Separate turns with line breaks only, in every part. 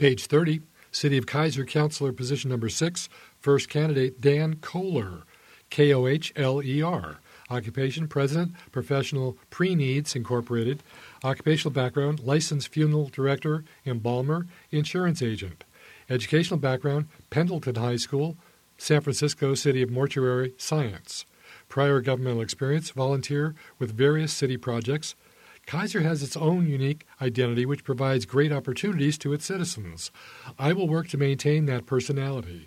Page 30, City of Kaiser Councilor, position number 6, first candidate Dan Kohler, Kohler. Occupation, President, Professional Pre-Needs Incorporated. Occupational background, licensed funeral director, embalmer, insurance agent. Educational background, Pendleton High School, San Francisco City of Mortuary Science. Prior governmental experience, volunteer with various city projects. Kaiser has its own unique identity which provides great opportunities to its citizens. I will work to maintain that personality.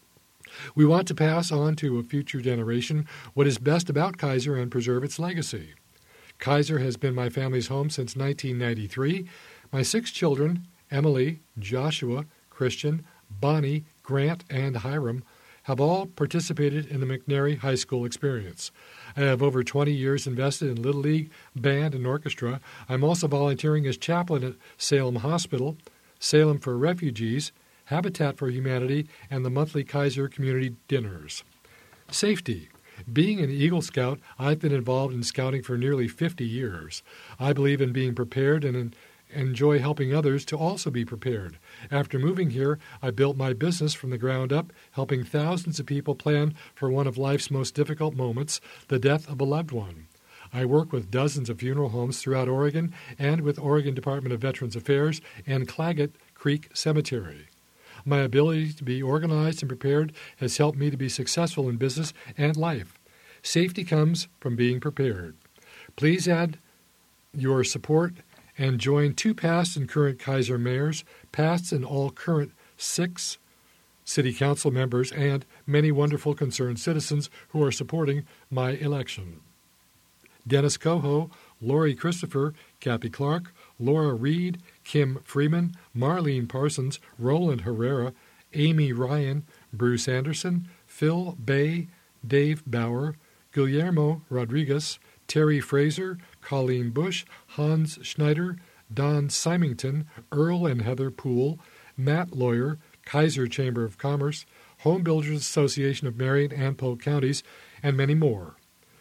We want to pass on to a future generation what is best about Kaiser and preserve its legacy. Kaiser has been my family's home since 1993. My 6 children, Emily, Joshua, Christian, Bonnie, Grant, and Hiram, have all participated in the McNary High School experience. I have over 20 years invested in Little League, band, and orchestra. I'm also volunteering as chaplain at Salem Hospital, Salem for Refugees, Habitat for Humanity, and the monthly Kaiser Community Dinners. Safety. Being an Eagle Scout, I've been involved in scouting for nearly 50 years. I believe in being prepared and enjoy helping others to also be prepared. After moving here, I built my business from the ground up, helping thousands of people plan for one of life's most difficult moments, the death of a loved one. I work with dozens of funeral homes throughout Oregon and with Oregon Department of Veterans Affairs and Claggett Creek Cemetery. My ability to be organized and prepared has helped me to be successful in business and life. Safety comes from being prepared. Please add your support and join 2 past and current Kaiser mayors, past and all current 6 city council members, and many wonderful concerned citizens who are supporting my election. Dennis Coho, Lori Christopher, Kathy Clark, Laura Reed, Kim Freeman, Marlene Parsons, Roland Herrera, Amy Ryan, Bruce Anderson, Phil Bay, Dave Bauer, Guillermo Rodriguez, Terry Fraser, Colleen Bush, Hans Schneider, Don Symington, Earl and Heather Poole, Matt Lawyer, Kaiser Chamber of Commerce, Home Builders Association of Marion and Polk Counties, and many more.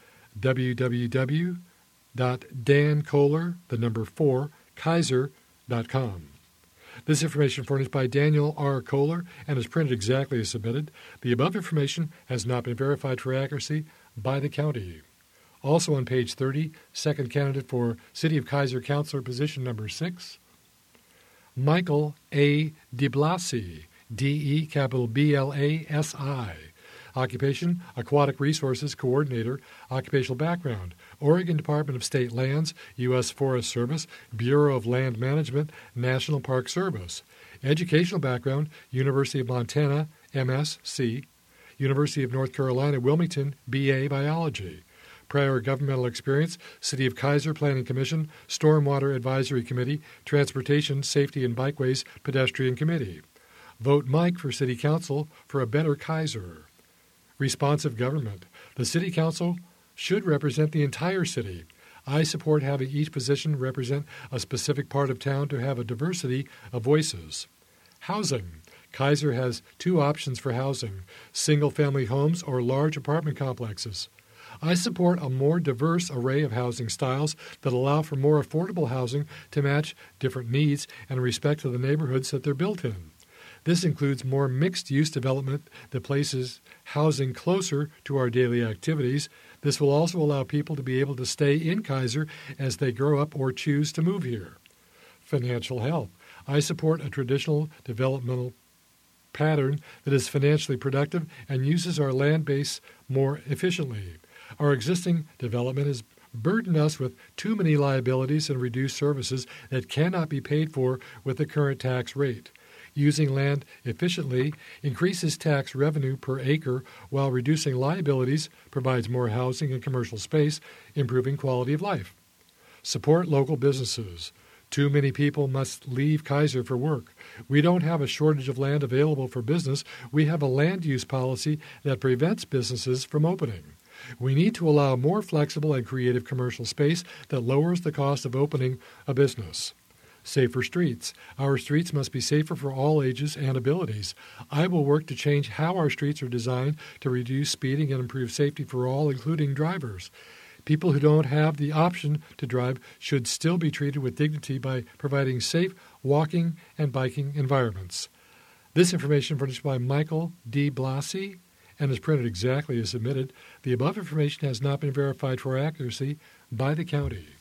www.dankohler4kaiser.com. This information furnished by Daniel R. Kohler and is printed exactly as submitted. The above information has not been verified for accuracy by the county. Also on page 30, second candidate for City of Kaiser Councilor, position number 6, Michael A. DeBlasi, D-E, capital B-L-A-S-I. Occupation, Aquatic Resources Coordinator. Occupational background, Oregon Department of State Lands, U.S. Forest Service, Bureau of Land Management, National Park Service. Educational background, University of Montana, M.S.C., University of North Carolina, Wilmington, B.A. Biology. Prior governmental experience, City of Kaiser Planning Commission, Stormwater Advisory Committee, Transportation, Safety and Bikeways Pedestrian Committee. Vote Mike for City Council for a better Kaiser. Responsive government. The City Council should represent the entire city. I support having each position represent a specific part of town to have a diversity of voices. Housing. Kaiser has 2 options for housing, single-family homes or large apartment complexes. I support a more diverse array of housing styles that allow for more affordable housing to match different needs and respect to the neighborhoods that they're built in. This includes more mixed-use development that places housing closer to our daily activities. This will also allow people to be able to stay in Kaiser as they grow up or choose to move here. Financial help. I support a traditional developmental pattern that is financially productive and uses our land base more efficiently. Our existing development has burdened us with too many liabilities and reduced services that cannot be paid for with the current tax rate. Using land efficiently increases tax revenue per acre while reducing liabilities, provides more housing and commercial space, improving quality of life. Support local businesses. Too many people must leave Kaiser for work. We don't have a shortage of land available for business. We have a land use policy that prevents businesses from opening. We need to allow more flexible and creative commercial space that lowers the cost of opening a business. Safer streets. Our streets must be safer for all ages and abilities. I will work to change how our streets are designed to reduce speeding and improve safety for all, including drivers. People who don't have the option to drive should still be treated with dignity by providing safe, walking and biking environments. This information furnished by Michael D. Blasi and is printed exactly as submitted. The above information has not been verified for accuracy by the county.